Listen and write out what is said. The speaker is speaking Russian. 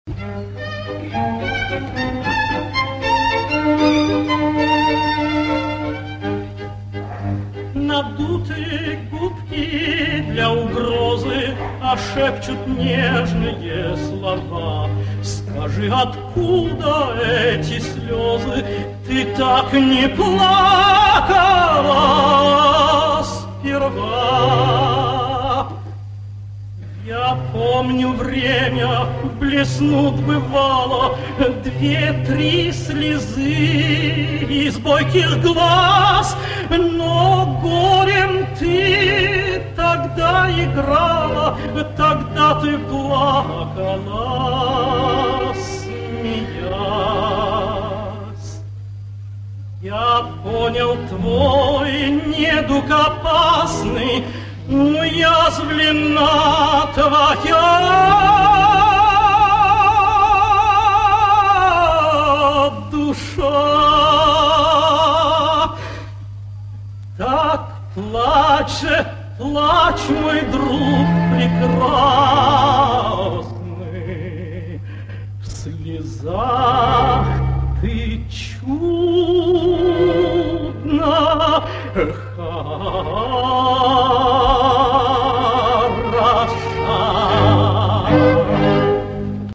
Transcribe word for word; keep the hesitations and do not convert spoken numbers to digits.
Надутые губки для угрозы, а шепчут нежные слова. Скажи, откуда эти слезы? Ты так не плакала сперва. Я помню время, блеснут бывало две-три слезы из бойких глаз, но горем ты тогда играла, тогда ты плакала, смеясь. Я понял твой недуг опасный, уязвлена твоя душа. Так плачь, плачь, мой друг прекрасный, в слезах ты чудно.